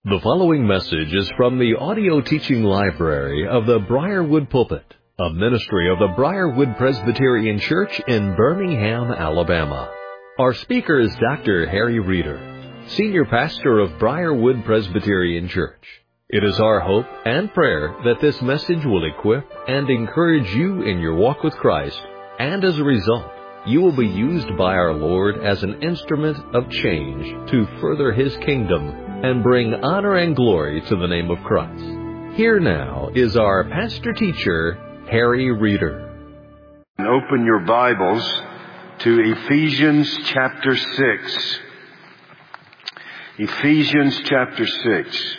The following message is from the audio teaching library of the Briarwood Pulpit, a ministry of the Briarwood Presbyterian Church in Birmingham, Alabama. Our speaker is Dr. Harry Reeder, Senior Pastor of Briarwood Presbyterian Church. It is our hope and prayer that this message will equip and encourage you in your walk with Christ, and as a result, you will be used by our Lord as an instrument of change to further His kingdom and bring honor and glory to the name of Christ. Here now is our pastor-teacher, Harry Reeder. Open your Bibles to Ephesians chapter 6. Ephesians chapter 6.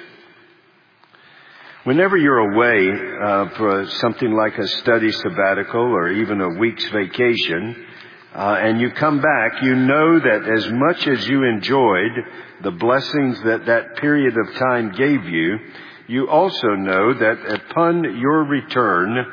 Whenever you're away for something like a study sabbatical or even a week's vacation, and you come back, you know that as much as you enjoyed the blessings that that period of time gave you, you also know that upon your return,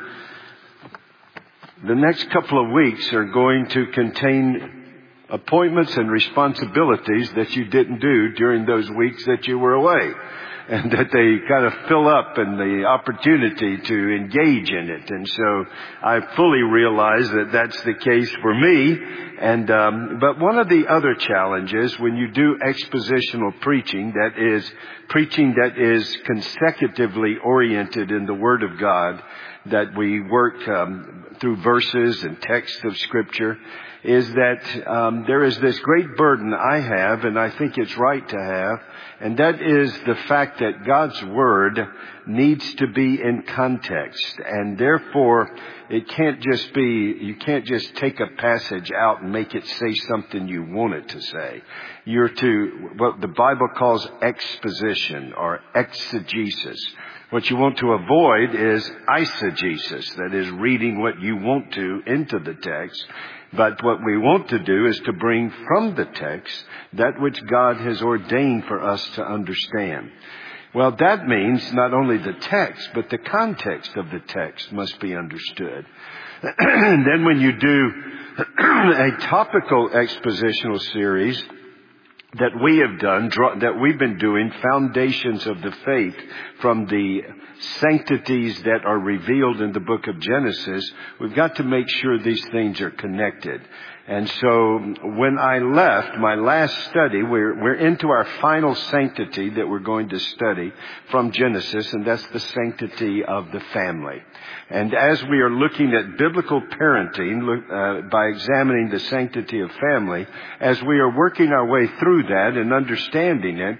the next couple of weeks are going to contain appointments and responsibilities that you didn't do during those weeks that you were away. And that they kind of fill up in the opportunity to engage in it. And so I fully realize that that's the case for me. And but one of the other challenges when you do expositional preaching, that is consecutively oriented in the Word of God, that we work through verses and texts of Scripture, is that there is this great burden I have, and I think it's right to have, and that is the fact that God's Word needs to be in context, and therefore it can't just be, you can't just take a passage out and make it say something you want it to say. You're to, what the Bible calls exposition or exegesis. What you want to avoid is eisegesis, that is reading what you want to into the text. But what we want to do is to bring from the text that which God has ordained for us to understand. Well, that means not only the text, but the context of the text must be understood. And then when you do a topical expositional series that we have done, that we've been doing, Foundations of the Faith, from the sanctities that are revealed in the book of Genesis, we've got to make sure these things are connected. And so when I left my last study, we're into our final sanctity that we're going to study from Genesis, and that's the sanctity of the family. And as we are looking at biblical parenting by examining the sanctity of family, as we are working our way through that and understanding it,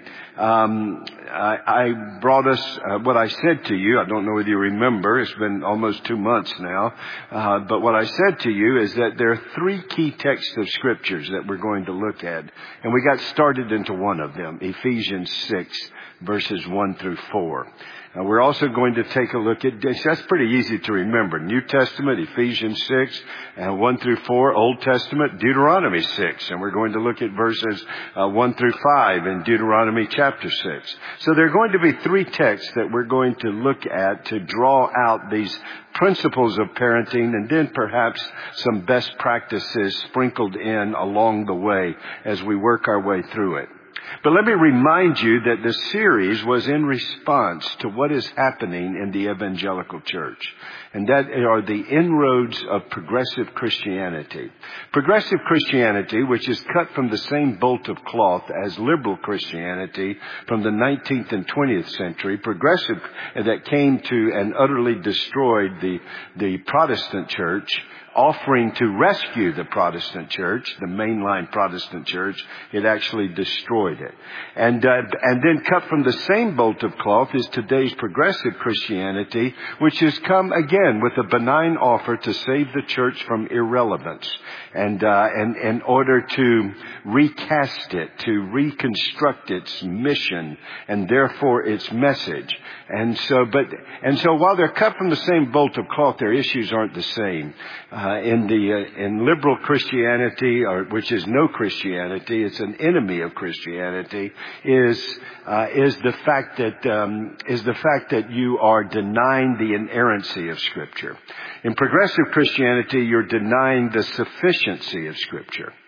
I brought us what I said to you. I don't know whether you remember. It's been almost 2 months now. But what I said to you is that there are 3 key texts of Scriptures that we're going to look at. And we got started into one of them, Ephesians 6, verses 1 through 4. We're also going to take a look at, that's pretty easy to remember, New Testament, Ephesians 6, and 1 through 4, Old Testament, Deuteronomy 6. And we're going to look at verses 1 through 5 in Deuteronomy chapter 6. So there are going to be 3 texts that we're going to look at to draw out these principles of parenting, and then perhaps some best practices sprinkled in along the way as we work our way through it. But let me remind you that the series was in response to what is happening in the evangelical church. And that are the inroads of progressive Christianity. Progressive Christianity, which is cut from the same bolt of cloth as liberal Christianity from the 19th and 20th century. Progressive that came to and utterly destroyed the Protestant church, offering to rescue the Protestant church, the mainline Protestant church. It actually destroyed it. And then cut from the same bolt of cloth is today's progressive Christianity, which has come again with a benign offer to save the church from irrelevance, and in order to recast it, to reconstruct its mission and therefore its message. And so while they're cut from the same bolt of cloth, their issues aren't the same. In liberal Christianity, which is no Christianity, it's an enemy of Christianity, is the fact that you are denying the inerrancy of Scripture. In progressive Christianity, you're denying the sufficiency of Scripture.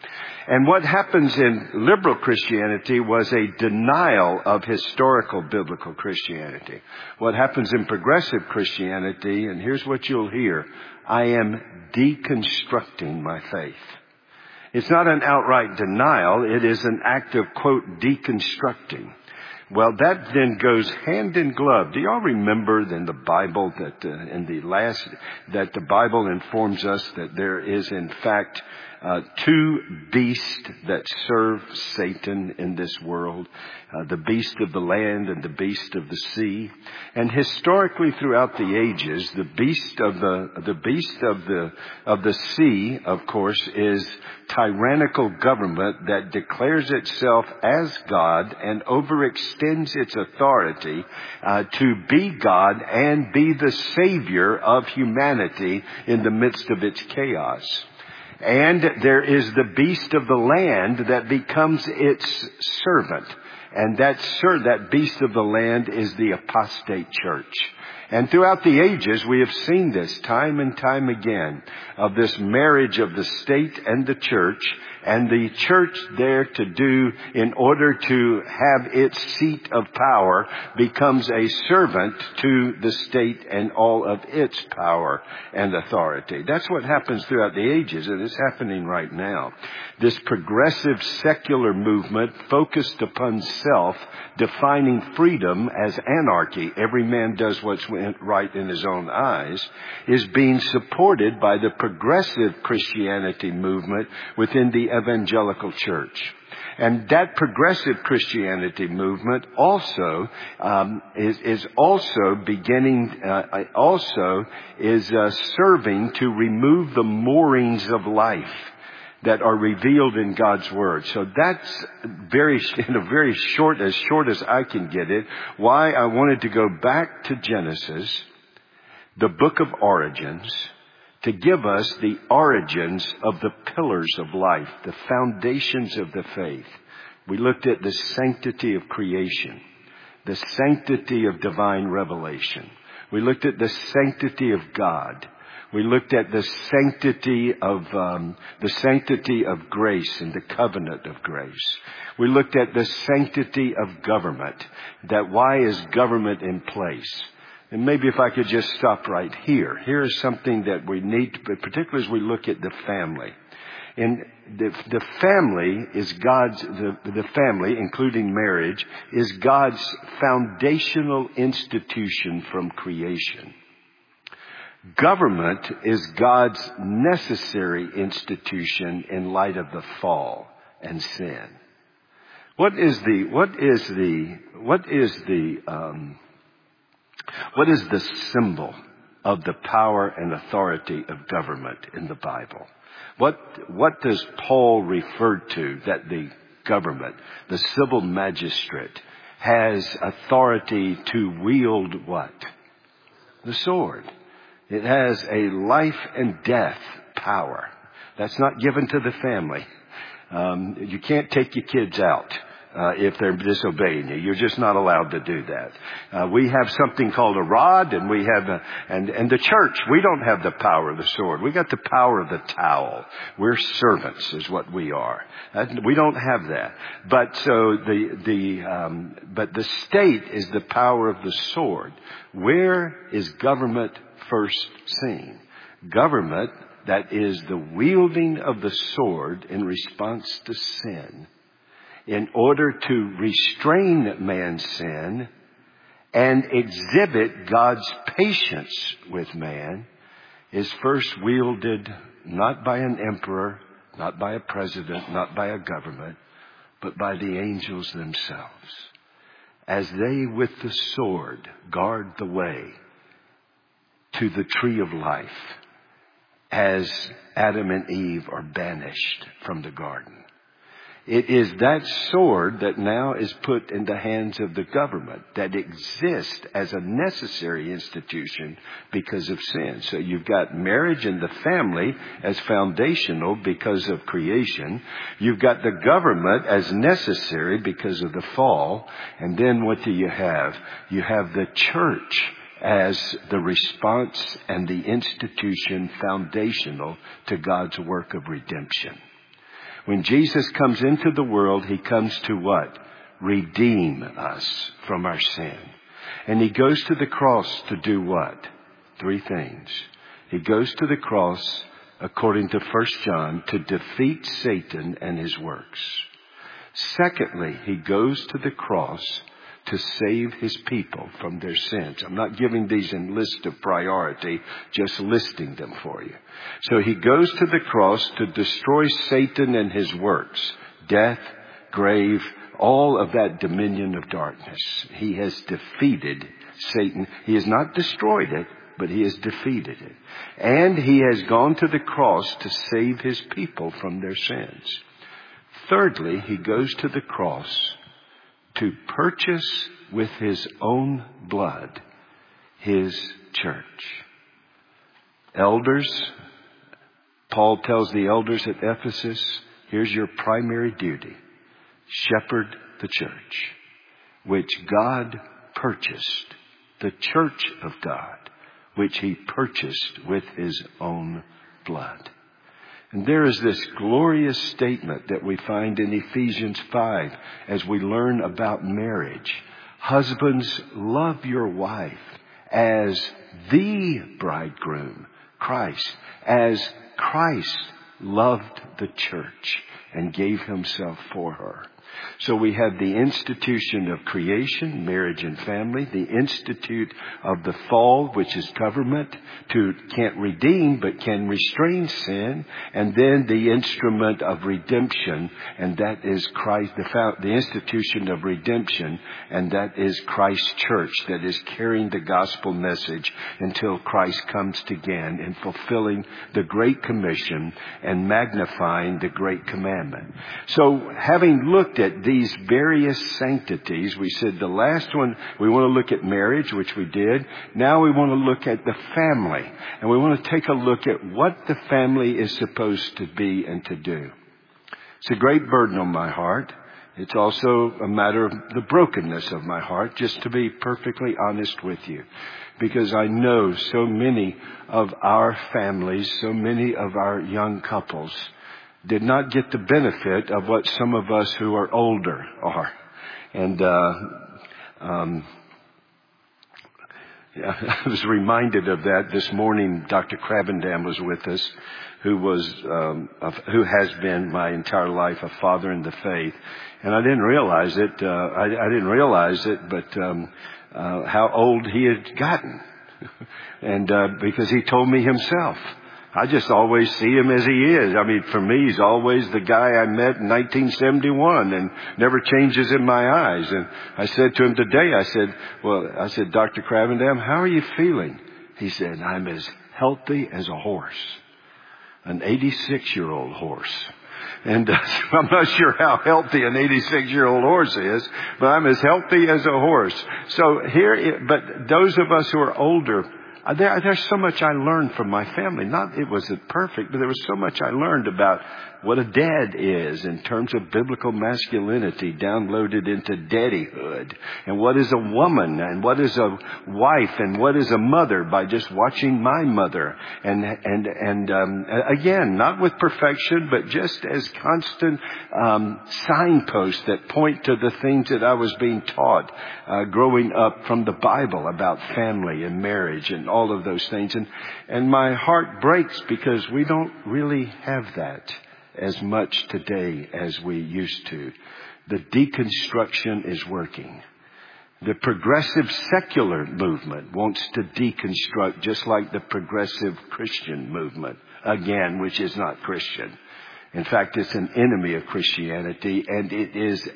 And what happens in liberal Christianity was a denial of historical biblical Christianity. What happens in progressive Christianity, and here's what you'll hear, I am deconstructing my faith. It's not an outright denial. It is an act of, quote, deconstructing. Well, that then goes hand in glove. Do y'all remember in the Bible that that the Bible informs us that there is in fact two beasts that serve Satan in this world, the beast of the land and the beast of the sea. And historically throughout the ages, the beast of the sea, of course, is tyrannical government that declares itself as God and overextends its authority to be God and be the savior of humanity in the midst of its chaos. And there is the beast of the land that becomes its servant. And that beast of the land is the apostate church. And throughout the ages, we have seen this time and time again, of this marriage of the state and the church, and the church there to do in order to have its seat of power becomes a servant to the state and all of its power and authority. That's what happens throughout the ages, and it's happening right now. This progressive secular movement focused upon self, defining freedom as anarchy, every man does what's right in his own eyes, is being supported by the progressive Christianity movement within the evangelical church. And that progressive Christianity movement also is serving to remove the moorings of life that are revealed in God's Word. So that's as short as I can get it, why I wanted to go back to Genesis, the book of origins, to give us the origins of the pillars of life, the foundations of the faith. We looked at the sanctity of creation, the sanctity of divine revelation. We looked at the sanctity of God. We looked at the sanctity of grace and the covenant of grace. We looked at the sanctity of government. That why is government in place? And maybe if I could just stop right here. Here is something that we need, particularly as we look at the family. And the family is the family, including marriage, is God's foundational institution from creation. Government is God's necessary institution in light of the fall and sin. What is the symbol of the power and authority of government in the Bible? What does Paul refer to that the government, the civil magistrate, has authority to wield what? The sword. It has a life and death power. That's not given to the family. You can't take your kids out if they're disobeying you. You're just not allowed to do that. We have something called a rod, and we have and the church. We don't have the power of the sword. We got the power of the towel. We're servants, is what we are. We don't have that. But so but the state is the power of the sword. Where is government first seen? Government, that is the wielding of the sword in response to sin, in order to restrain man's sin and exhibit God's patience with man, is first wielded not by an emperor, not by a president, not by a government, but by the angels themselves, as they with the sword guard the way to the tree of life as Adam and Eve are banished from the garden. It is that sword that now is put in the hands of the government that exists as a necessary institution because of sin. So you've got marriage and the family as foundational because of creation. You've got the government as necessary because of the fall. And then what do you have? You have the church as the response and the institution foundational to God's work of redemption. When Jesus comes into the world, he comes to what? Redeem us from our sin. And he goes to the cross to do what? 3 things. He goes to the cross, according to 1 John, to defeat Satan and his works. Secondly, he goes to the cross to save his people from their sins. I'm not giving these in list of priority, just listing them for you. So he goes to the cross to destroy Satan and his works, death, grave, all of that dominion of darkness. He has defeated Satan. He has not destroyed it, but he has defeated it. And he has gone to the cross to save his people from their sins. Thirdly, he goes to the cross to purchase with his own blood his church. Elders, Paul tells the elders at Ephesus, here's your primary duty. Shepherd the church, which God purchased, the church of God, which he purchased with his own blood. And there is this glorious statement that we find in Ephesians 5 as we learn about marriage. Husbands, love your wife as the bridegroom, Christ, as Christ loved the church and gave himself for her. So we have the institution of creation, marriage and family, the institute of the fall, which is government, can't redeem but can restrain sin, and then the instrument of redemption, and that is Christ, the institution of redemption, and that is Christ's church that is carrying the gospel message until Christ comes again in fulfilling the Great Commission and magnifying the Great Commandment. So having looked at these various sanctities, we said the last one, we want to look at marriage, which we did. Now we want to look at the family. And we want to take a look at what the family is supposed to be and to do. It's a great burden on my heart. It's also a matter of the brokenness of my heart, just to be perfectly honest with you. Because I know so many of our families, so many of our young couples did not get the benefit of what some of us who are older are. And I was reminded of that this morning. Dr. Cravendam was with us, who has been my entire life a father in the faith. And I didn't realize it. But how old he had gotten. And because he told me himself. I just always see him as he is. I mean, for me, he's always the guy I met in 1971 and never changes in my eyes. And I said to him today, I said, Dr. Cravendam, how are you feeling? He said, I'm as healthy as a horse, an 86-year-old horse. And I'm not sure how healthy an 86-year-old horse is, but I'm as healthy as a horse. So but those of us who are older, there's so much I learned from my family. Not it wasn't perfect, but there was so much I learned about what a dad is in terms of biblical masculinity downloaded into daddyhood. And what is a woman and what is a wife and what is a mother by just watching my mother. And again, not with perfection, but just as constant signposts that point to the things that I was being taught growing up from the Bible about family and marriage and all of those things. And my heart breaks because we don't really have that as much today as we used to. The deconstruction is working. The progressive secular movement wants to deconstruct just like the progressive Christian movement, again, which is not Christian. In fact, it's an enemy of Christianity, and it is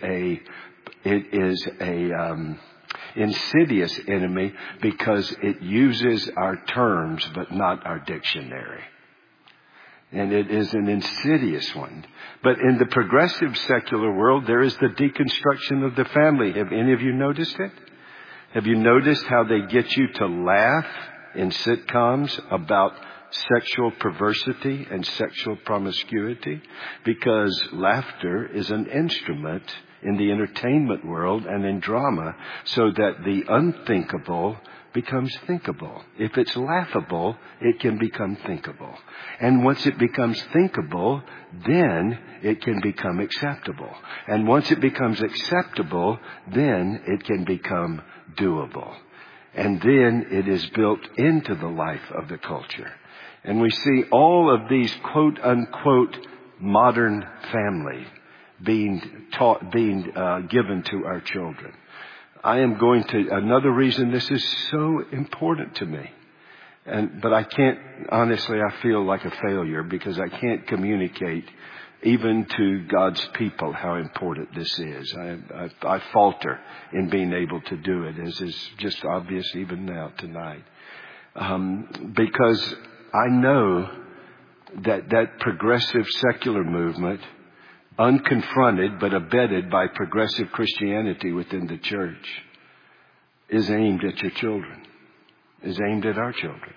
a insidious enemy because it uses our terms but not our dictionary. And it is an insidious one. But in the progressive secular world, there is the deconstruction of the family. Have any of you noticed it? Have you noticed how they get you to laugh in sitcoms about sexual perversity and sexual promiscuity? Because laughter is an instrument in the entertainment world and in drama so that the unthinkable becomes thinkable. If it's laughable, it can become thinkable. And once it becomes thinkable, then it can become acceptable. And once it becomes acceptable, then it can become doable. And then it is built into the life of the culture. And we see all of these quote unquote modern family being given to our children. Another reason this is so important to me. But I can't, honestly, I feel like a failure because I can't communicate even to God's people how important this is. I falter in being able to do it, as is just obvious even now tonight. Because I know that progressive secular movement, unconfronted but abetted by progressive Christianity within the church, is aimed at your children, is aimed at our children.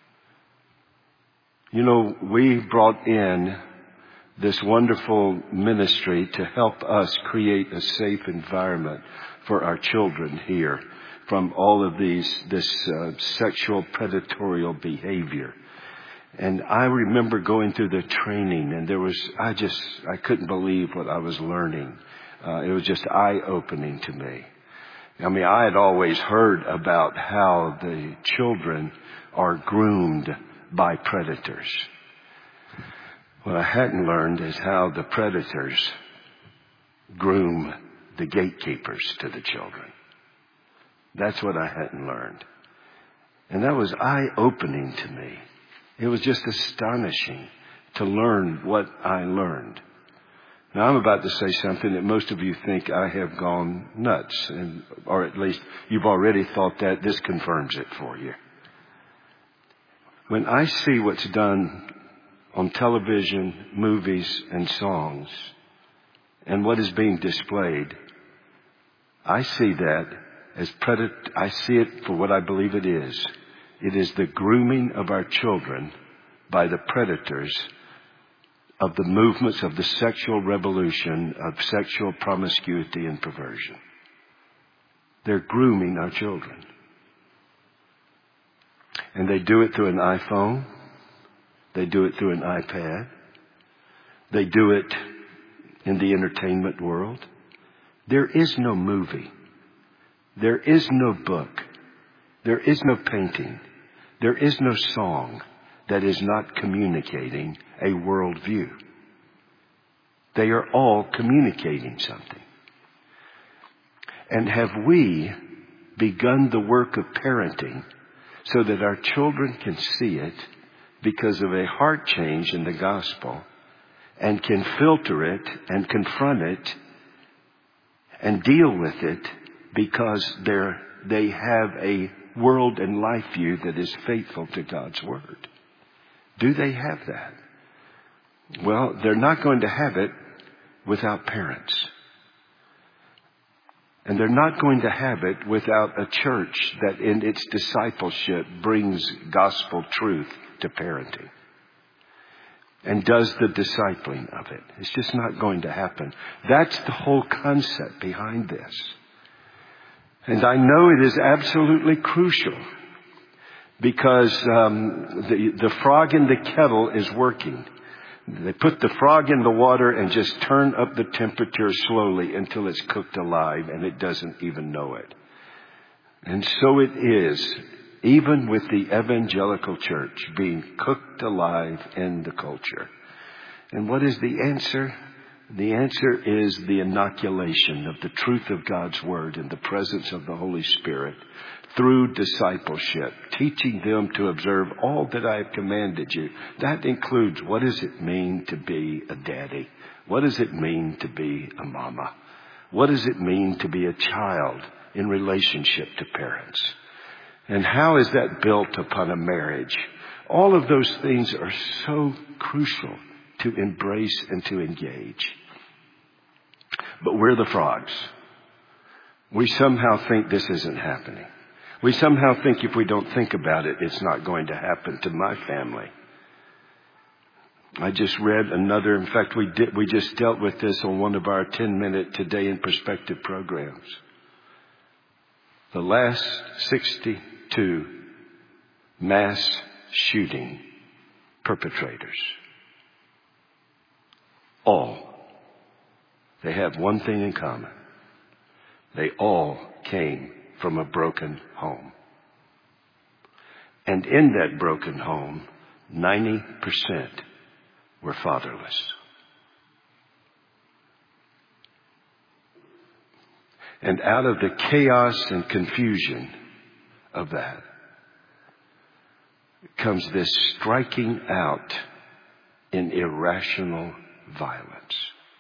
You know, we brought in this wonderful ministry to help us create a safe environment for our children here from all of this sexual predatorial behavior. And I remember going through the training, and I couldn't believe what I was learning. It was just eye-opening to me. I mean, I had always heard about how the children are groomed by predators. What I hadn't learned is how the predators groom the gatekeepers to the children. That's what I hadn't learned. And that was eye-opening to me. It was just astonishing to learn what I learned. Now, I'm about to say something that most of you think I have gone nuts, or at least you've already thought that. This confirms it for you. When I see what's done on television, movies, and songs, and what is being displayed, I see that as I see it for what I believe it is. It is the grooming of our children by the predators of the movements of the sexual revolution, of sexual promiscuity and perversion. They're grooming our children. And they do it through an iPhone. They do it through an iPad. They do it in the entertainment world. There is no movie. There is no book. There is no painting. There is no song that is not communicating a worldview. They are all communicating something. And have we begun the work of parenting so that our children can see it because of a heart change in the gospel and can filter it and confront it and deal with it because they have a world and life view that is faithful to God's Word? Do they have that? Well, they're not going to have it without parents. And they're not going to have it without a church that in its discipleship brings gospel truth to parenting and does the discipling of it. It's just not going to happen. That's the whole concept behind this. And I know it is absolutely crucial because the frog in the kettle is working. They put the frog in the water and just turn up the temperature slowly until it's cooked alive and it doesn't even know it. And so it is, even with the evangelical church being cooked alive in the culture. And what is the answer? The answer is the inoculation of the truth of God's Word in the presence of the Holy Spirit through discipleship, teaching them to observe all that I have commanded you. That includes, what does it mean to be a daddy? What does it mean to be a mama? What does it mean to be a child in relationship to parents? And how is that built upon a marriage? All of those things are so crucial to embrace and to engage. But we're the frogs. We somehow think this isn't happening. We somehow think if we don't think about it, it's not going to happen to my family. I just read another, in fact, we just dealt with this on one of our 10-minute Today in Perspective programs. The last 60 to mass shooting perpetrators. All. They have one thing in common. They all came from a broken home. And in that broken home, 90% were fatherless. And out of the chaos and confusion of that comes this striking out in irrational violence.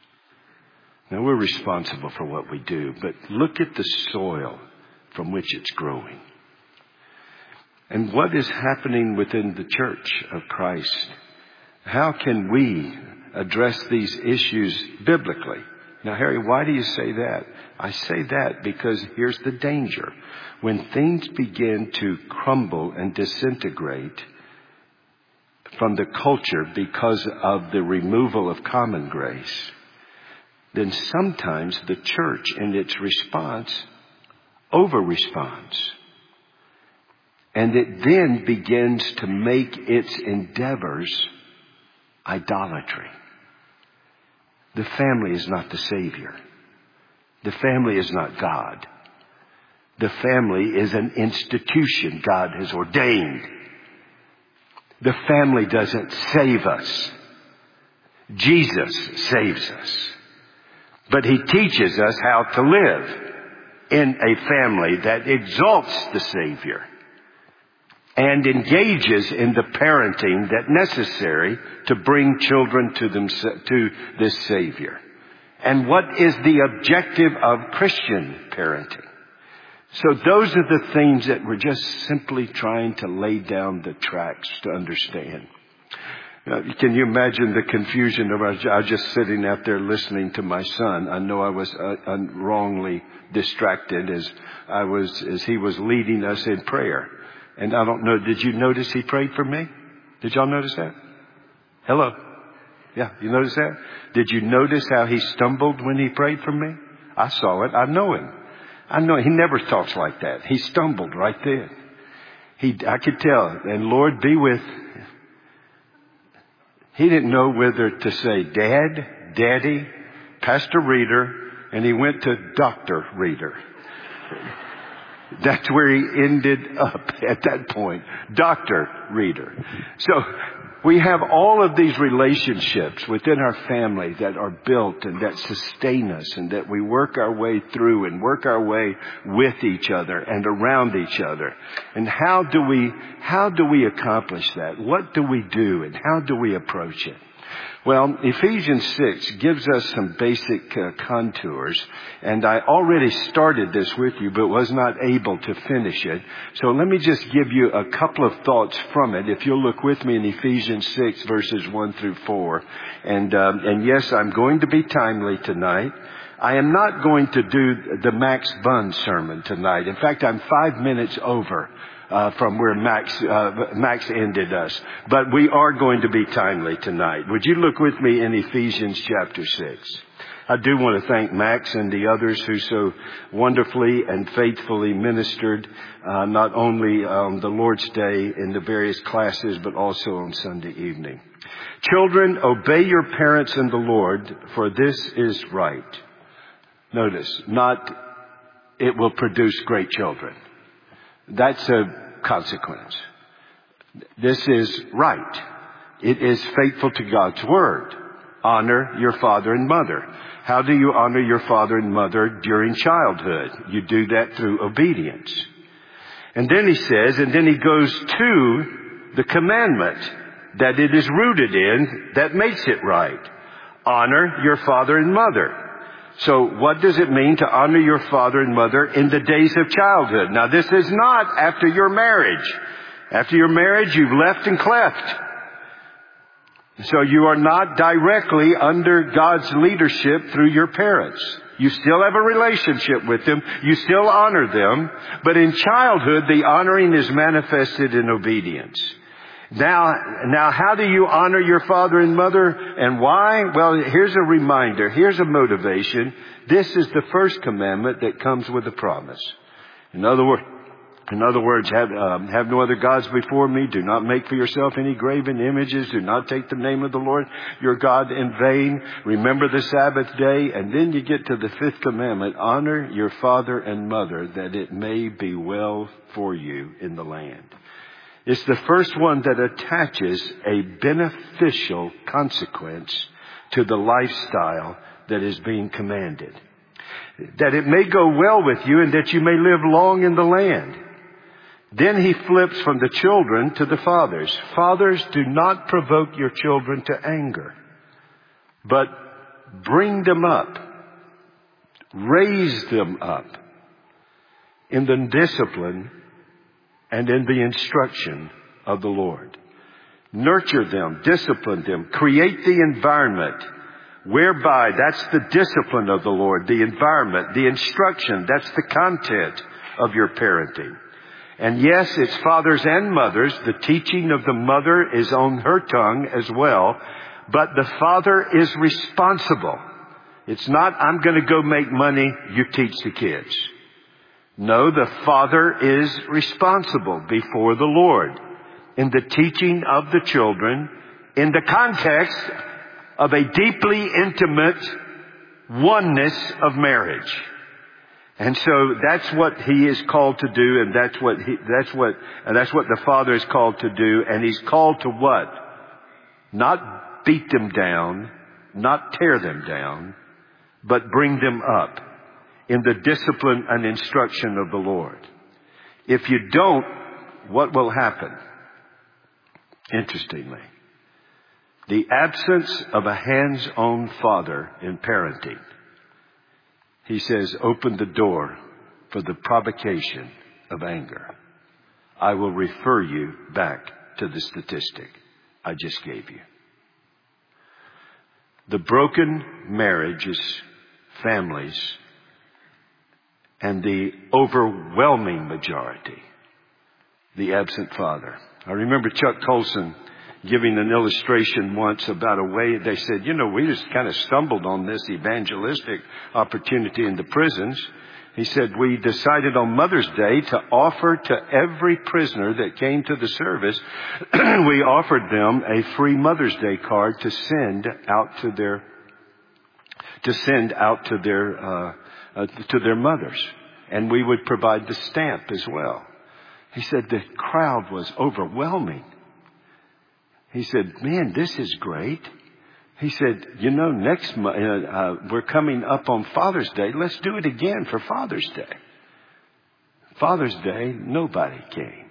Now, we're responsible for what we do, but look at the soil from which it's growing. And what is happening within the church of Christ? How can we address these issues biblically? Now, Harry, why do you say that? I say that because here's the danger. When things begin to crumble and disintegrate from the culture because of the removal of common grace, then sometimes the church in its response over-responds. And it then begins to make its endeavors idolatry. The family is not the Savior. The family is not God. The family is an institution God has ordained. The family doesn't save us. Jesus saves us. But He teaches us how to live in a family that exalts the Savior and engages in the parenting that's necessary to bring children to this Savior. And what is the objective of Christian parenting? So those are the things that we're just simply trying to lay down the tracks to understand. Can you imagine the confusion of I was just sitting out there listening to my son. I know I was wrongly distracted as he was leading us in prayer. And I don't know, did you notice he prayed for me? Did y'all notice that? Hello? Yeah, you notice that? Did you notice how he stumbled when he prayed for me? I saw it. I know him. He never talks like that. He stumbled right then. I could tell. And Lord, be with. He didn't know whether to say Dad, Daddy, Pastor Reader, and he went to Dr. Reader. That's where he ended up at that point. Dr. Reader. So we have all of these relationships within our family that are built and that sustain us and that we work our way through and work our way with each other and around each other. And how do we accomplish that? What do we do and how do we approach it? Well, Ephesians 6 gives us some basic contours, and I already started this with you, but was not able to finish it. So let me just give you a couple of thoughts from it. If you'll look with me in Ephesians 6, verses 1 through 4. And yes, I'm going to be timely tonight. I am not going to do the Max Bunn sermon tonight. In fact, I'm 5 minutes over from where Max ended us. But we are going to be timely tonight. Would you look with me in Ephesians chapter 6? I do want to thank Max and the others who so wonderfully and faithfully ministered, not only on the Lord's Day in the various classes, but also on Sunday evening. Children, obey your parents in the Lord, for this is right. Notice, not it will produce great children. That's a consequence. This is right. It is faithful to God's word. Honor your father and mother. How do you honor your father and mother during childhood? You do that through obedience. And then he says, and then he goes to the commandment that it is rooted in that makes it right. Honor your father and mother. So what does it mean to honor your father and mother in the days of childhood? Now, this is not after your marriage. After your marriage, you've left and cleft. So you are not directly under God's leadership through your parents. You still have a relationship with them. You still honor them. But in childhood, the honoring is manifested in obedience. Now, how do you honor your father and mother and why? Well, here's a reminder. Here's a motivation. This is the first commandment that comes with a promise. In other words, In other words, have no other gods before me. Do not make for yourself any graven images. Do not take the name of the Lord your God in vain. Remember the Sabbath day. And then you get to the fifth commandment. Honor your father and mother, that it may be well for you in the land. It's the first one that attaches a beneficial consequence to the lifestyle that is being commanded. That it may go well with you and that you may live long in the land. Then he flips from the children to the fathers. Fathers, do not provoke your children to anger, but bring them up, raise them up in the discipline and in the instruction of the Lord. Nurture them, discipline them, create the environment whereby that's the discipline of the Lord, the environment, the instruction, that's the content of your parenting. And yes, it's fathers and mothers. The teaching of the mother is on her tongue as well. But the father is responsible. It's not, I'm going to go make money, you teach the kids. No, the father is responsible before the Lord in the teaching of the children in the context of a deeply intimate oneness of marriage. And so that's what he is called to do, and that's what the father is called to do. And he's called to what? Not beat them down, not tear them down, but bring them up in the discipline and instruction of the Lord. If you don't, what will happen? Interestingly, the absence of a hands-on father in parenting, he says, open the door for the provocation of anger. I will refer you back to the statistic I just gave you. The broken marriages, families, and the overwhelming majority, the absent father. I remember Chuck Colson giving an illustration once about a way they said, we just kind of stumbled on this evangelistic opportunity in the prisons. He said, we decided on Mother's Day to offer to every prisoner that came to the service, we offered them a free Mother's Day card to send out to their mothers. And we would provide the stamp as well. He said the crowd was overwhelming. He said, man, this is great. He said, next month, we're coming up on Father's Day. Let's do it again for Father's Day. Father's Day, nobody came.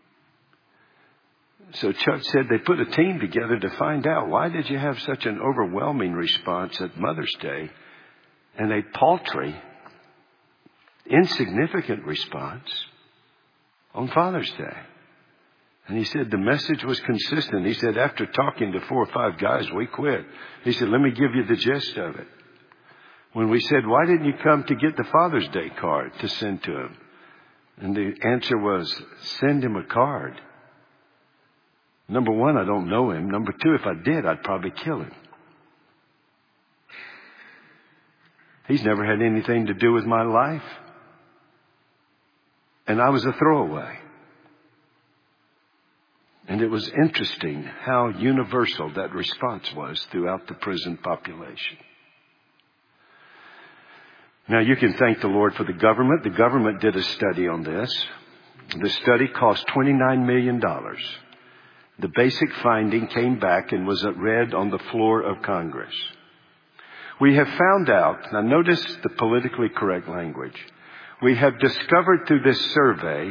So Chuck said they put a team together to find out, why did you have such an overwhelming response at Mother's Day and a paltry, insignificant response on Father's Day? And he said the message was consistent. He said, after talking to 4 or 5 guys, we quit. He said, let me give you the gist of it. When we said, why didn't you come to get the Father's Day card to send to him? And the answer was, send him a card. Number one, I don't know him. Number two, if I did, I'd probably kill him. He's never had anything to do with my life. And I was a throwaway. And it was interesting how universal that response was throughout the prison population. Now, you can thank the Lord for the government. The government did a study on this. The study cost $29 million. The basic finding came back and was read on the floor of Congress. We have found out, now notice the politically correct language. We have discovered through this survey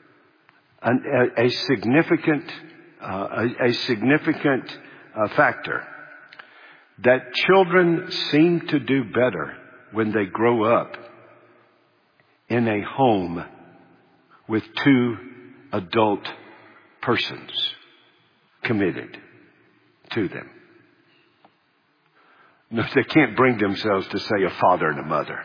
a significant factor that children seem to do better when they grow up in a home with 2 adult persons committed to them. No, they can't bring themselves to say a father and a mother.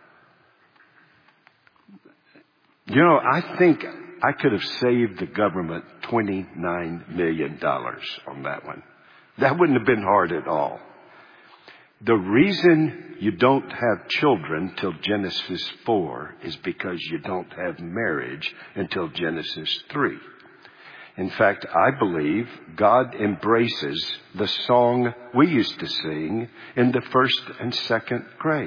I think I could have saved the government $29 million on that one. That wouldn't have been hard at all. The reason you don't have children till Genesis 4 is because you don't have marriage until Genesis 3. In fact, I believe God embraces the song we used to sing in the 1st and 2nd grade.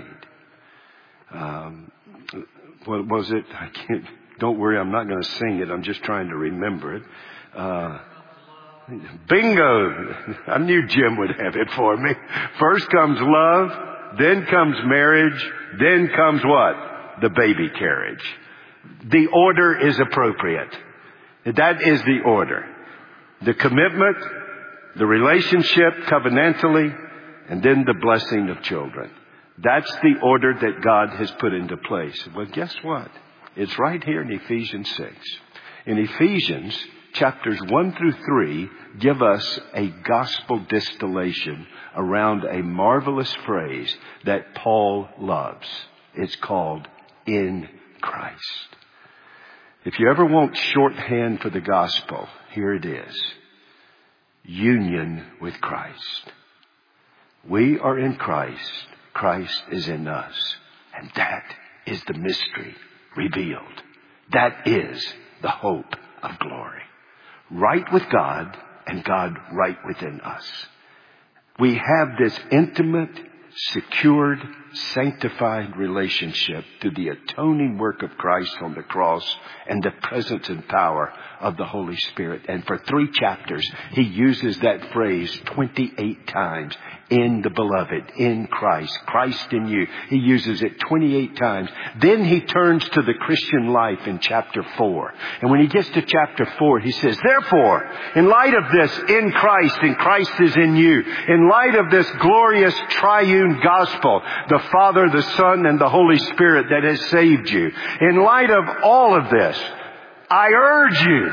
What was it? Don't worry, I'm not going to sing it. I'm just trying to remember it. Bingo! I knew Jim would have it for me. First comes love, then comes marriage, then comes what? The baby carriage. The order is appropriate. That is the order. The commitment, the relationship covenantally, and then the blessing of children. That's the order that God has put into place. Well, guess what? It's right here in Ephesians 6. In Ephesians, chapters 1 through 3 give us a gospel distillation around a marvelous phrase that Paul loves. It's called in Christ. If you ever want shorthand for the gospel, here it is. Union with Christ. We are in Christ. Christ is in us. And that is the mystery revealed. That is the hope of glory. Right with God and God right within us. We have this intimate, secured, sanctified relationship through the atoning work of Christ on the cross and the presence and power of the Holy Spirit. And for 3 chapters, he uses that phrase 28 times. In the beloved, in Christ, Christ in you. He uses it 28 times. Then he turns to the Christian life in chapter 4. And when he gets to chapter 4, he says, therefore, in light of this, in Christ, and Christ is in you, in light of this glorious triune gospel, the Father, the Son, and the Holy Spirit that has saved you, in light of all of this, I urge you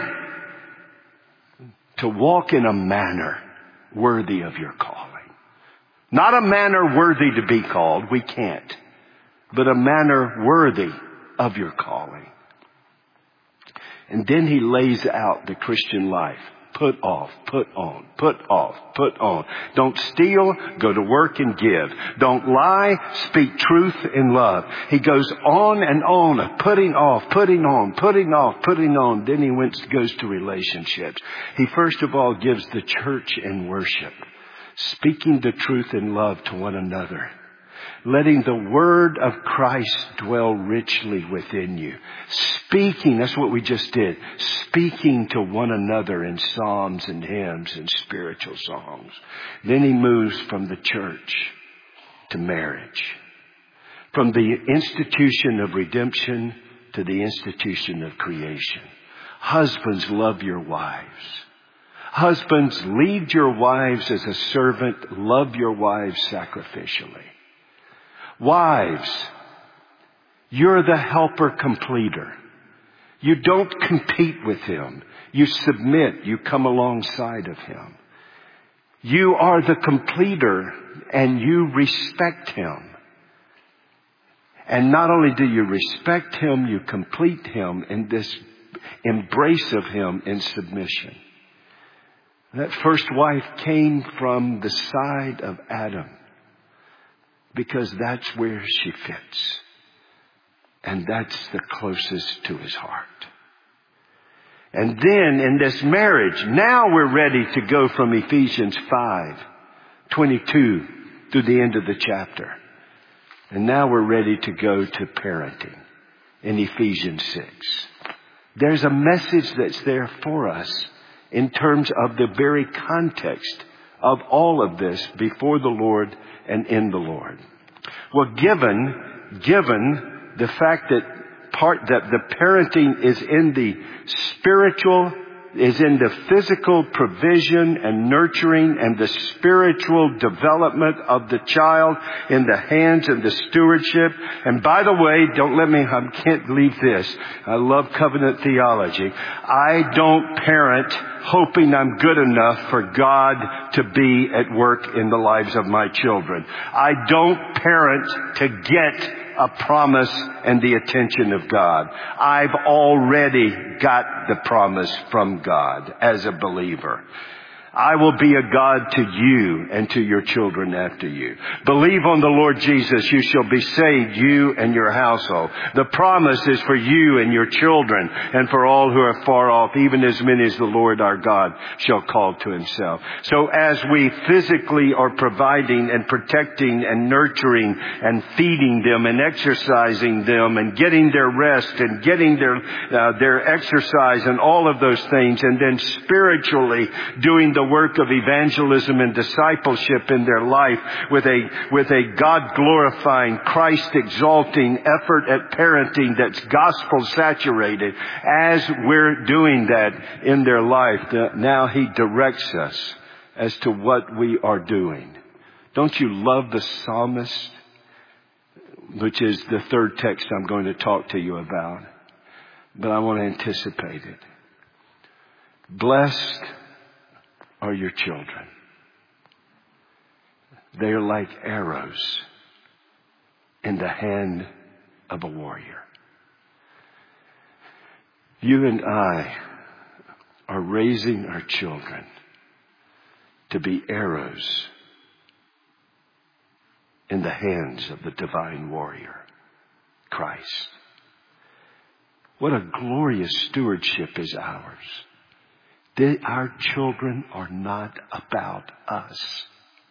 to walk in a manner worthy of your calling. Not a manner worthy to be called. We can't. But a manner worthy of your calling. And then he lays out the Christian life. Put off, put on, put off, put on. Don't steal, go to work and give. Don't lie, speak truth in love. He goes on and on, putting off, putting on, putting off, putting on. Then he goes to relationships. He first of all gives the church in worship. Speaking the truth in love to one another. Letting the word of Christ dwell richly within you. Speaking, that's what we just did. Speaking to one another in psalms and hymns and spiritual songs. Then he moves from the church to marriage. From the institution of redemption to the institution of creation. Husbands, love your wives. Husbands, lead your wives as a servant. Love your wives sacrificially. Wives, you're the helper completer. You don't compete with him. You submit. You come alongside of him. You are the completer and you respect him. And not only do you respect him, you complete him in this embrace of him in submission. That first wife came from the side of Adam because that's where she fits. And that's the closest to his heart. And then in this marriage, now we're ready to go from Ephesians 5:22 through the end of the chapter. And now we're ready to go to parenting in Ephesians 6. There's a message that's there for us in terms of the very context of all of this before the Lord and in the Lord. Well, given the fact that the parenting is in the spiritual, is in the physical provision and nurturing and the spiritual development of the child in the hands of the stewardship. And by the way, I can't leave this. I love covenant theology. I don't parent hoping I'm good enough for God to be at work in the lives of my children. I don't parent to get a promise and the attention of God. I've already got the promise from God as a believer. I will be a God to you and to your children after you. Believe on the Lord Jesus, you shall be saved, you and your household. The promise is for you and your children and for all who are far off, even as many as the Lord our God shall call to himself. So as we physically are providing and protecting and nurturing and feeding them and exercising them and getting their rest and getting their exercise and all of those things, and then spiritually doing the work of evangelism and discipleship in their life with a God-glorifying, Christ-exalting effort at parenting that's gospel-saturated. As we're doing that in their life, now He directs us as to what we are doing. Don't you love the psalmist, which is the third text I'm going to talk to you about? But I want to anticipate it. Blessed are your children. They are like arrows in the hand of a warrior. You and I are raising our children to be arrows in the hands of the divine warrior, Christ. What a glorious stewardship is ours. Our children are not about us.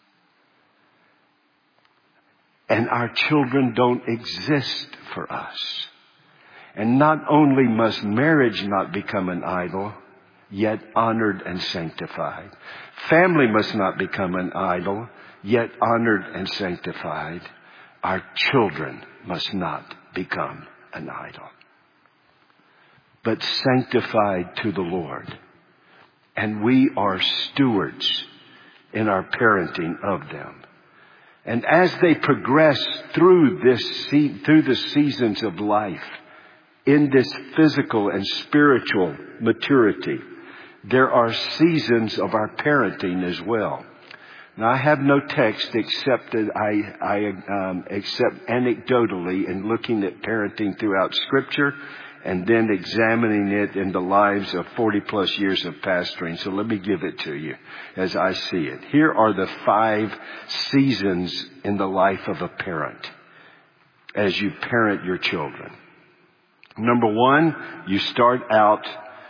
And our children don't exist for us. And not only must marriage not become an idol, yet honored and sanctified. Family must not become an idol, yet honored and sanctified. Our children must not become an idol, but sanctified to the Lord. And we are stewards in our parenting of them. And as they progress through the seasons of life, in this physical and spiritual maturity, there are seasons of our parenting as well. Now, I have no text except that I accept anecdotally in looking at parenting throughout Scripture and then examining it in the lives of 40 plus years of pastoring. So let me give it to you as I see it. Here are the 5 seasons in the life of a parent as you parent your children. Number 1, you start out,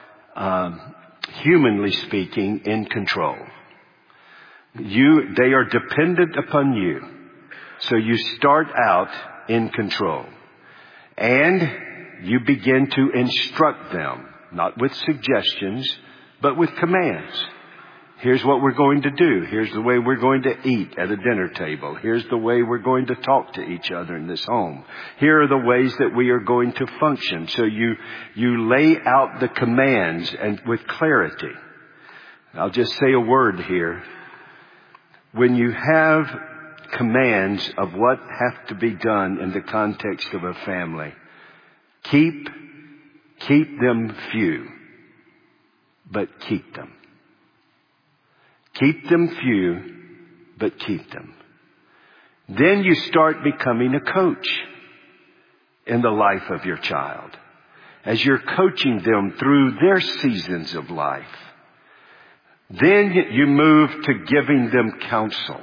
humanly speaking, in control. They are dependent upon you. So you start out in control. And you begin to instruct them, not with suggestions, but with commands. Here's what we're going to do. Here's the way we're going to eat at a dinner table. Here's the way we're going to talk to each other in this home. Here are the ways that we are going to function. So you lay out the commands and with clarity. I'll just say a word here. When you have commands of what have to be done in the context of a family, keep them few, but keep them. Keep them few, but keep them. Then you start becoming a coach in the life of your child as you're coaching them through their seasons of life. Then you move to giving them counsel.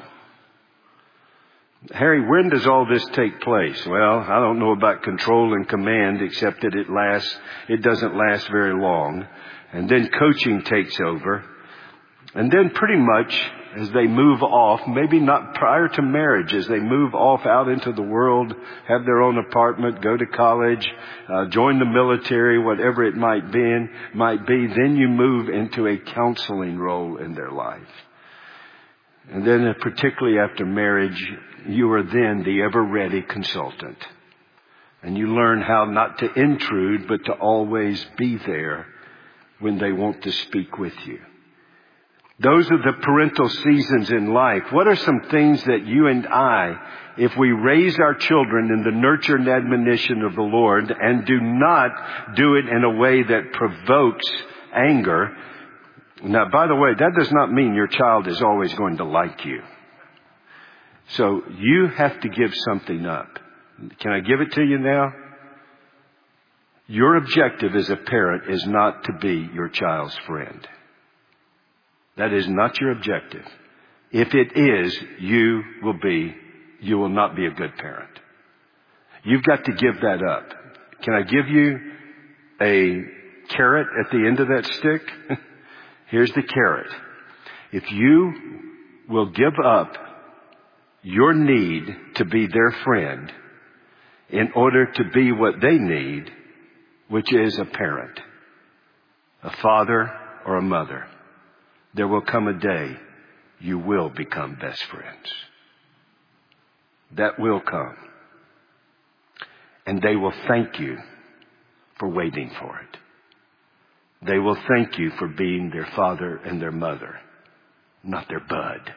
Harry, when does all this take place? Well, I don't know about control and command, except that it doesn't last very long. And then coaching takes over. And then pretty much as they move off, maybe not prior to marriage, as they move off out into the world, have their own apartment, go to college, join the military, whatever it might be, then you move into a counseling role in their life. And then particularly after marriage, you are then the ever-ready consultant. And you learn how not to intrude, but to always be there when they want to speak with you. Those are the parental seasons in life. What are some things that you and I, if we raise our children in the nurture and admonition of the Lord and do not do it in a way that provokes anger? Now, by the way, that does not mean your child is always going to like you. So you have to give something up. Can I give it to you now? Your objective as a parent is not to be your child's friend. That is not your objective. If it is, you will not be a good parent. You've got to give that up. Can I give you a carrot at the end of that stick? Here's the carrot. If you will give up your need to be their friend in order to be what they need, which is a parent, a father or a mother, there will come a day you will become best friends. That will come. And they will thank you for waiting for it. They will thank you for being their father and their mother, not their bud,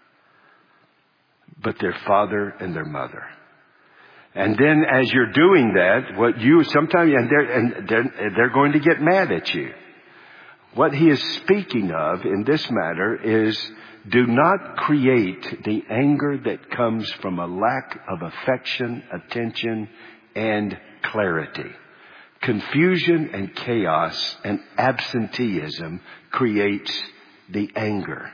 but their father and their mother. And then as you're doing that, sometimes they're going to get mad at you. What he is speaking of in this matter is, do not create the anger that comes from a lack of affection, attention, and clarity. Confusion and chaos and absenteeism creates the anger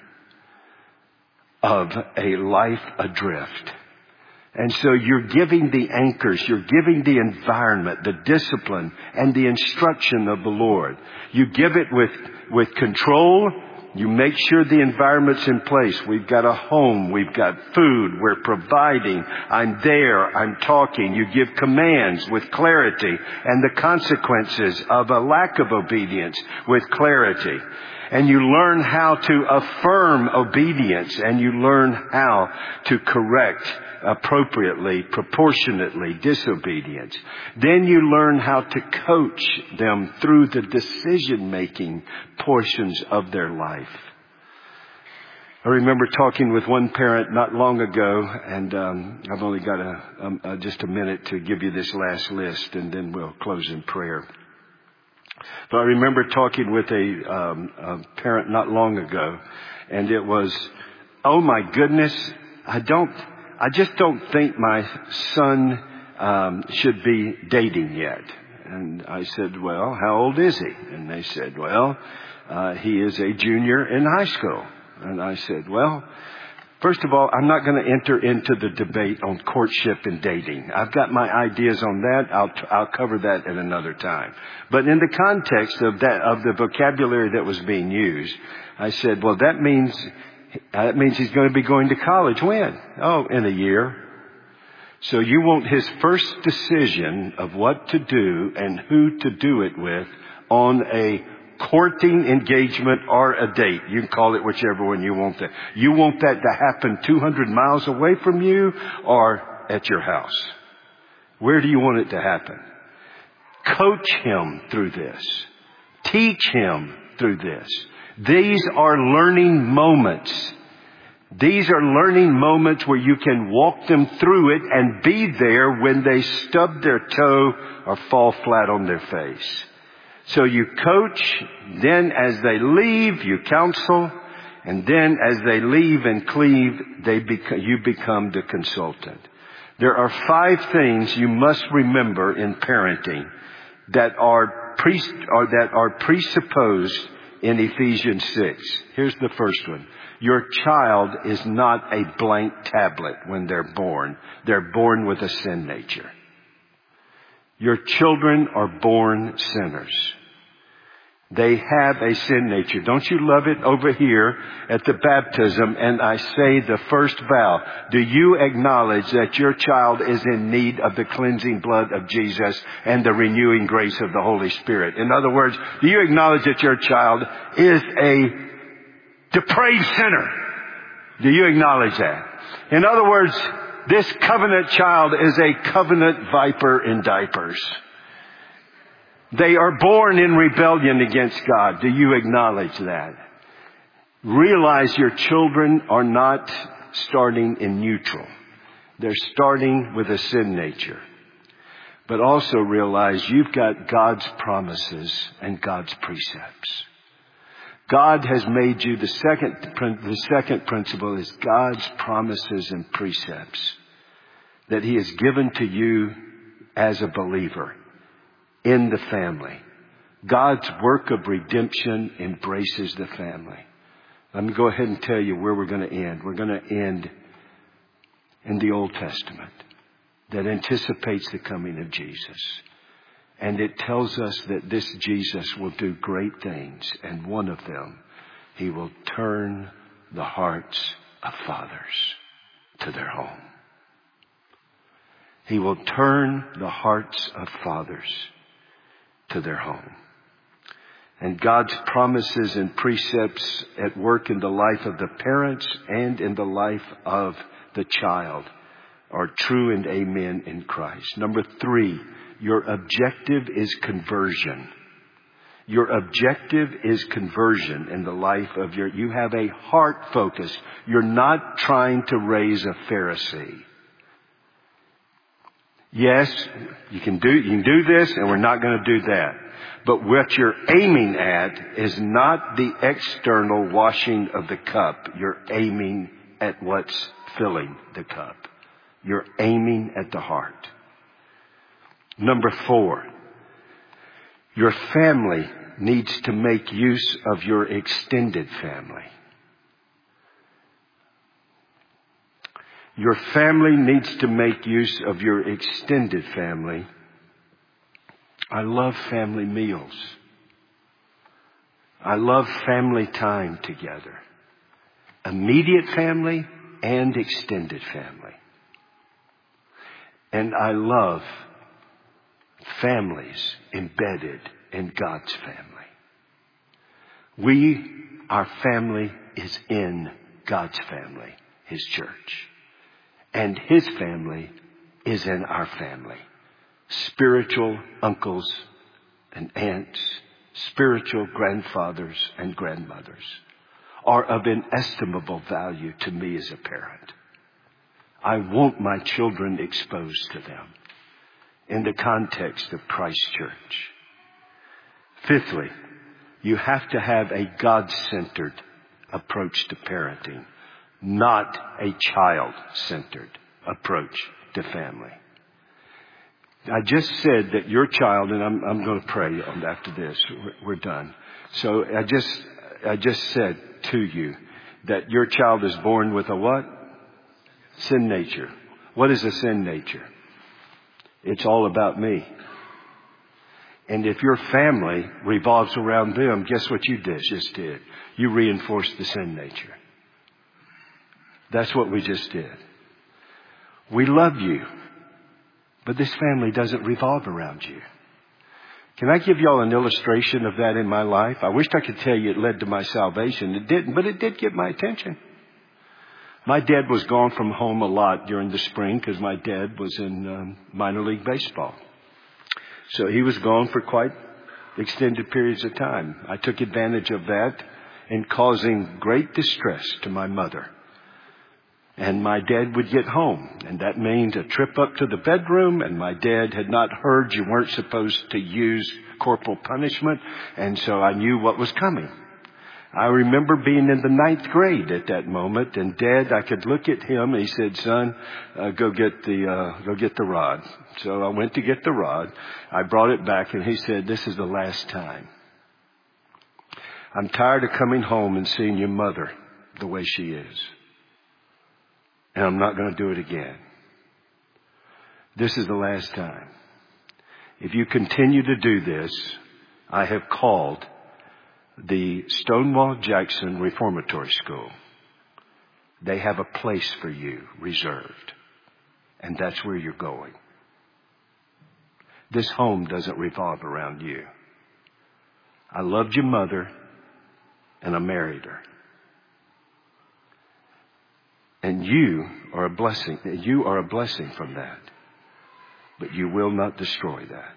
of a life adrift. And so you're giving the anchors, you're giving the environment, the discipline, and the instruction of the Lord. You give it with control. You make sure the environment's in place. We've got a home. We've got food. We're providing. I'm there. I'm talking. You give commands with clarity and the consequences of a lack of obedience with clarity. And you learn how to affirm obedience, and you learn how to correct appropriately, proportionately disobedience. Then you learn how to coach them through the decision-making portions of their life. I remember talking with one parent not long ago, and I've only got just a minute to give you this last list, and then we'll close in prayer. But I remember talking with a parent not long ago, and it was, oh my goodness, I just don't think my son should be dating yet. And I said, well, how old is he? And they said, well, he is a junior in high school. And I said, well, first of all, I'm not going to enter into the debate on courtship and dating. I've got my ideas on that. I'll cover that at another time. But in the context of the vocabulary that was being used, I said, well, that means he's going to be going to college. When? Oh, in a year. So you want his first decision of what to do and who to do it with on a courting engagement or a date. You can call it whichever one you want. You want that to happen 200 miles away from you or at your house? Where do you want it to happen? Coach him through this. Teach him through this. These are learning moments. These are learning moments where you can walk them through it and be there when they stub their toe or fall flat on their face. So you coach, then as they leave, you counsel, and then as they leave and cleave, you become the consultant. There are 5 things you must remember in parenting that are presupposed in Ephesians 6. Here's the first one. Your child is not a blank tablet when they're born. They're born with a sin nature. Your children are born sinners. They have a sin nature. Don't you love it over here at the baptism? And I say the first vow. Do you acknowledge that your child is in need of the cleansing blood of Jesus and the renewing grace of the Holy Spirit? In other words, do you acknowledge that your child is a depraved sinner? Do you acknowledge that? In other words, this covenant child is a covenant viper in diapers. They are born in rebellion against God. Do you acknowledge that? Realize your children are not starting in neutral. They're starting with a sin nature. But also realize you've got God's promises and God's precepts. God has made you, the second principle is God's promises and precepts that He has given to you as a believer in the family. God's work of redemption embraces the family. Let me go ahead and tell you where we're going to end. We're going to end in the Old Testament that anticipates the coming of Jesus. And it tells us that this Jesus will do great things. And one of them, he will turn the hearts of fathers to their home. He will turn the hearts of fathers to their home. And God's promises and precepts at work in the life of the parents and in the life of the child are true and amen in Christ. Number 3, your objective is conversion. Your objective is conversion in the life of you have a heart focus. You're not trying to raise a Pharisee. Yes, you can do this, and we're not going to do that. But what you're aiming at is not the external washing of the cup. You're aiming at what's filling the cup. You're aiming at the heart. Number 4, your family needs to make use of your extended family. Your family needs to make use of your extended family. I love family meals. I love family time together. Immediate family and extended family. And I love families embedded in God's family. Our family is in God's family, His church. And His family is in our family. Spiritual uncles and aunts, spiritual grandfathers and grandmothers are of inestimable value to me as a parent. I want my children exposed to them in the context of Christ Church. 5thly, you have to have a God-centered approach to parenting, not a child-centered approach to family. I just said that your child, and I'm going to pray after this. We're done. So I just said to you that your child is born with a what? Sin nature. What is a sin nature? It's all about me. And if your family revolves around them, guess what you just did? You reinforced the sin nature. That's what we just did. We love you, but this family doesn't revolve around you. Can I give y'all an illustration of that in my life? I wish I could tell you it led to my salvation. It didn't, but it did get my attention. My dad was gone from home a lot during the spring because my dad was in minor league baseball. So he was gone for quite extended periods of time. I took advantage of that in causing great distress to my mother. And my dad would get home, and that meant a trip up to the bedroom, and my dad had not heard you weren't supposed to use corporal punishment, and so I knew what was coming. I remember being in the 9th grade at that moment, and Dad, I could look at him, and he said, "Son, go get the rod." So I went to get the rod. I brought it back, and he said, "This is the last time. I'm tired of coming home and seeing your mother the way she is. And I'm not going to do it again. This is the last time. If you continue to do this, I have called the Stonewall Jackson Reformatory School. They have a place for you reserved. And that's where you're going. This home doesn't revolve around you. I loved your mother, and I married her. And you are a blessing. You are a blessing from that. But you will not destroy that.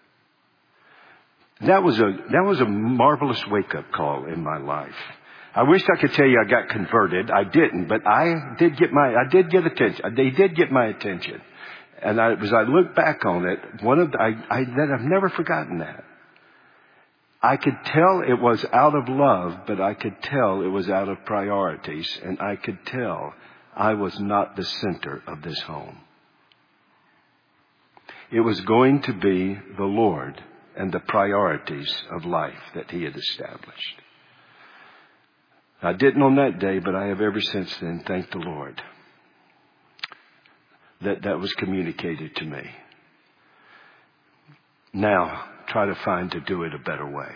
That was a marvelous wake-up call in my life. I wish I could tell you I got converted. I didn't, but I did get attention. They did get my attention. And as I look back on it, I've never forgotten that. I could tell it was out of love, but I could tell it was out of priorities, and I could tell I was not the center of this home. It was going to be the Lord and the priorities of life that He had established. I didn't on that day, but I have ever since then thanked the Lord that was communicated to me. Now, try to find to do it a better way.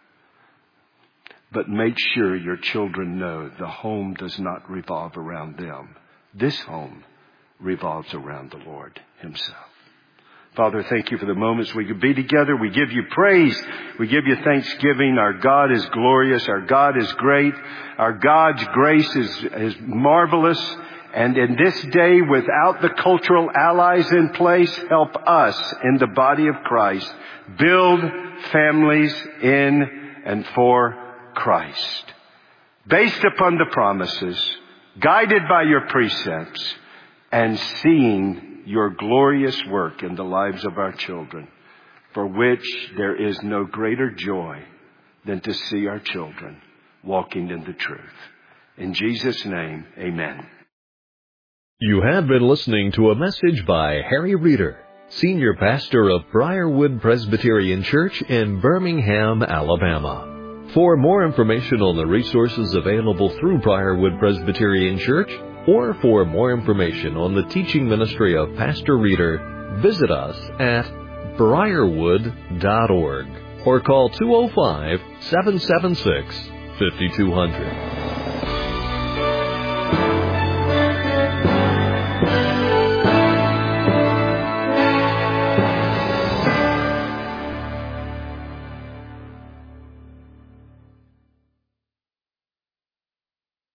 But make sure your children know the home does not revolve around them. This home revolves around the Lord Himself. Father, thank you for the moments we could be together. We give you praise. We give you thanksgiving. Our God is glorious. Our God is great. Our God's grace is marvelous. And in this day, without the cultural allies in place, help us in the body of Christ build families in and for Christ, based upon the promises, guided by your precepts, and seeing your glorious work in the lives of our children, for which there is no greater joy than to see our children walking in the truth. In Jesus' name, amen. You have been listening to a message by Harry Reeder, Senior Pastor of Briarwood Presbyterian Church in Birmingham, Alabama. For more information on the resources available through Briarwood Presbyterian Church, or for more information on the teaching ministry of Pastor Reeder, visit us at briarwood.org or call 205-776-5200.